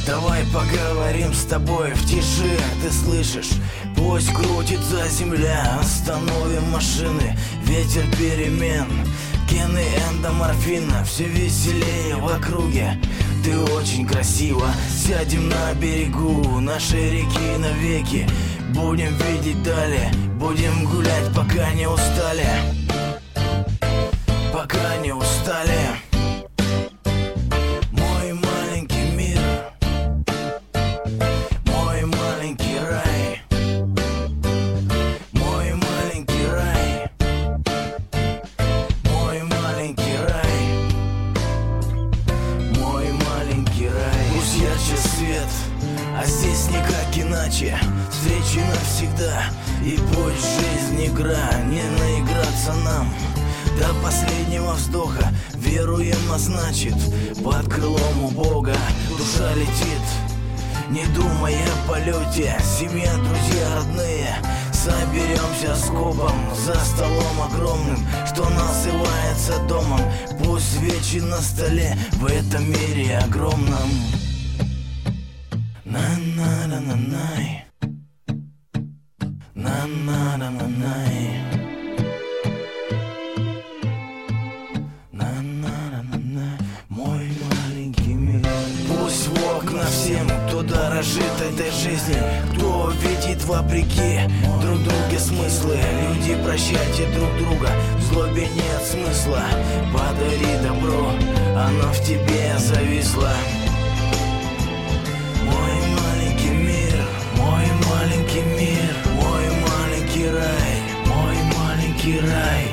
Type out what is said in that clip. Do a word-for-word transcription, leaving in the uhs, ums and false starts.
Давай поговорим с тобой в тиши, ты слышишь? Пусть крутится земля, остановим машины. Ветер перемен, гены эндоморфина. Все веселее в округе, ты очень красива. Сядем на берегу нашей реки навеки. Будем видеть далее, будем гулять, пока не устали. Пока не устали. Мой маленький мир, мой маленький рай, мой маленький рай, мой маленький рай, мой маленький рай. Пусть ярче свет, а здесь никак иначе. Встречи навсегда, и пусть жизнь игра, не наиграться нам. До последнего вздоха веруем, а значит, под крылом у Бога душа летит, не думая о полете. Семья, друзья, родные, соберемся скопом за столом огромным, что называется домом. Пусть свечи на столе в этом мире огромном. На-на-на-на-най, на-на-на-на-най, мой маленький мир. Пусть в окна всем, кто дорожит этой жизнью, кто видит вопреки друг друге смыслы. Люди, прощайте друг друга, в злобе нет смысла. Подари добро, оно в тебе зависло. Мой маленький мир, мой маленький мир, мой маленький рай, мой маленький рай.